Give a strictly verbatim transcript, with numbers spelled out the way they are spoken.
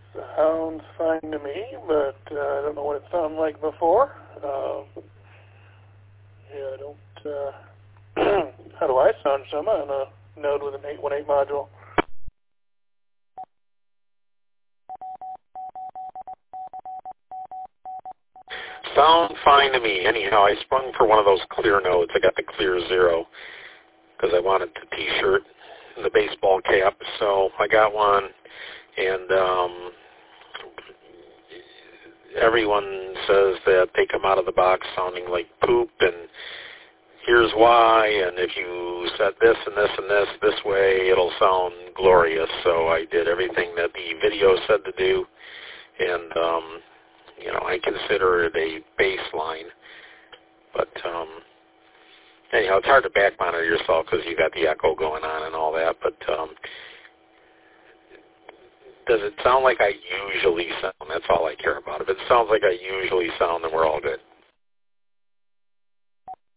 Sounds fine to me, but uh, I don't know what it sounded like before. Uh, yeah, I don't... Uh, how do I sound, Summer, on a node with an eight one eight module? Sound fine to me. Anyhow, I sprung for one of those clear nodes. I got the clear zero because I wanted the T-shirt and the baseball cap, so I got one, and um, everyone says that they come out of the box sounding like poop, and here's why, and if you set this and this and this this way, it'll sound glorious. So I did everything that the video said to do, and um, you know, I consider it a baseline. But um, anyhow, it's hard to back monitor yourself because you got the echo going on and all that. But um, does it sound like I usually sound? That's all I care about. If it sounds like I usually sound, then we're all good.